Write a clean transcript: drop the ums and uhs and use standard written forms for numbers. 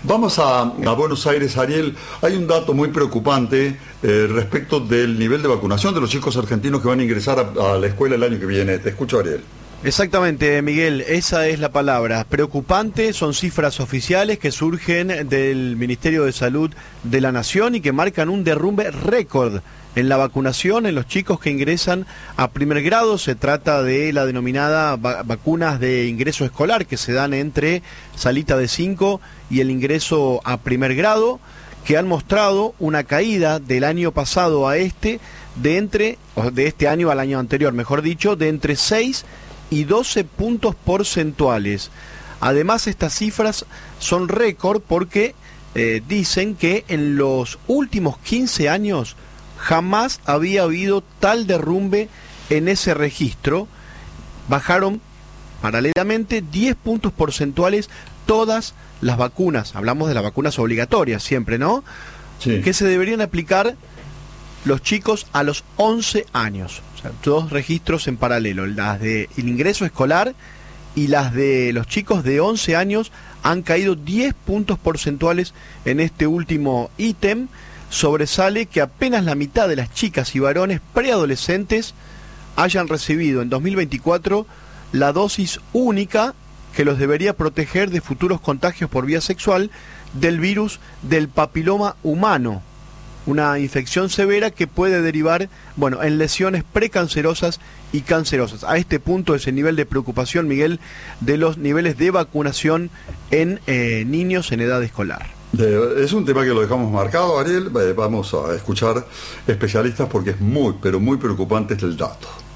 Vamos a Buenos Aires, Ariel. Hay un dato muy preocupante respecto del nivel de vacunación de los chicos argentinos que van a ingresar a la escuela el año que viene. Te escucho, Ariel. Exactamente, Miguel, esa es la palabra. Preocupante, son cifras oficiales que surgen del Ministerio de Salud de la Nación y que marcan un derrumbe récord en la vacunación en los chicos que ingresan a primer grado. Se trata de la denominada vacunas de ingreso escolar que se dan entre salita de 5 y el ingreso a primer grado, que han mostrado una caída del año pasado a este, de este año al año anterior, mejor dicho, de entre 6 y 12 puntos porcentuales. Además, estas cifras son récord porque dicen que en los últimos 15 años jamás había habido tal derrumbe en ese registro. Bajaron paralelamente 10 puntos porcentuales todas las vacunas. Hablamos de las vacunas obligatorias siempre, ¿no? Sí. Que se deberían aplicar los chicos a los 11 años. O sea, dos registros en paralelo, las del ingreso escolar y las de los chicos de 11 años han caído 10 puntos porcentuales en este último ítem. Sobresale que apenas la mitad de las chicas y varones preadolescentes hayan recibido en 2024 la dosis única que los debería proteger de futuros contagios por vía sexual del virus del papiloma humano, una infección severa que puede derivar, en lesiones precancerosas y cancerosas. A este punto es el nivel de preocupación, Miguel, de los niveles de vacunación en niños en edad escolar. Es un tema que lo dejamos marcado, Ariel. Vamos a escuchar especialistas porque es muy, pero muy preocupante el dato.